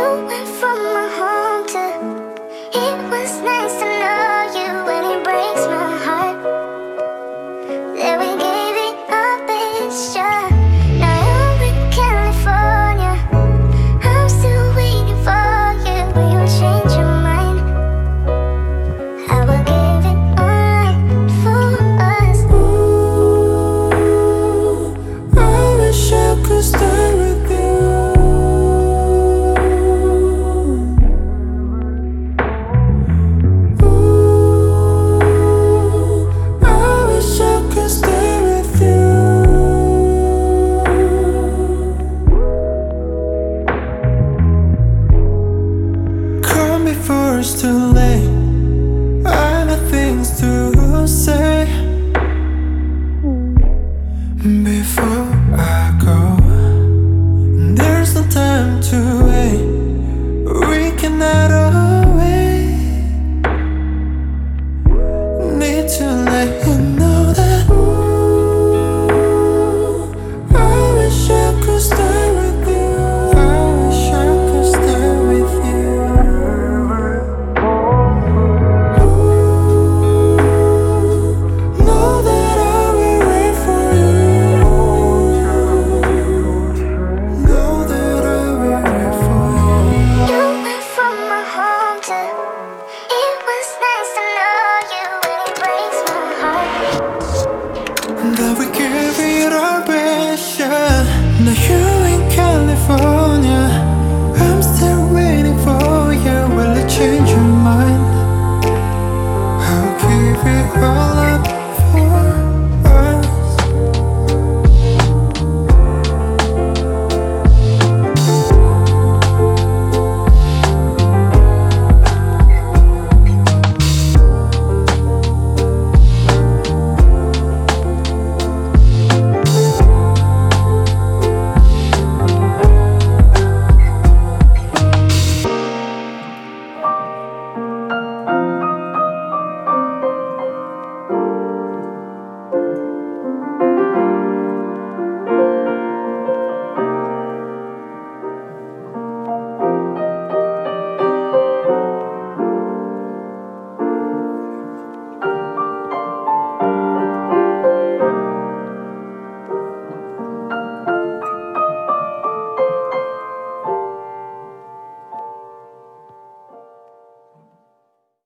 went from my home to it was nice to know you, and it breaks my heart that we gave it our best shot. Now you're in California, I'm still waiting for you. Will you change your mind? I will give it all up for us. Ooh, I wish I could stay with you. Before it's too late, I have things to say. Before I go, there's no time to wait. We cannot wait. Need to let you know that I wish I could stay with you.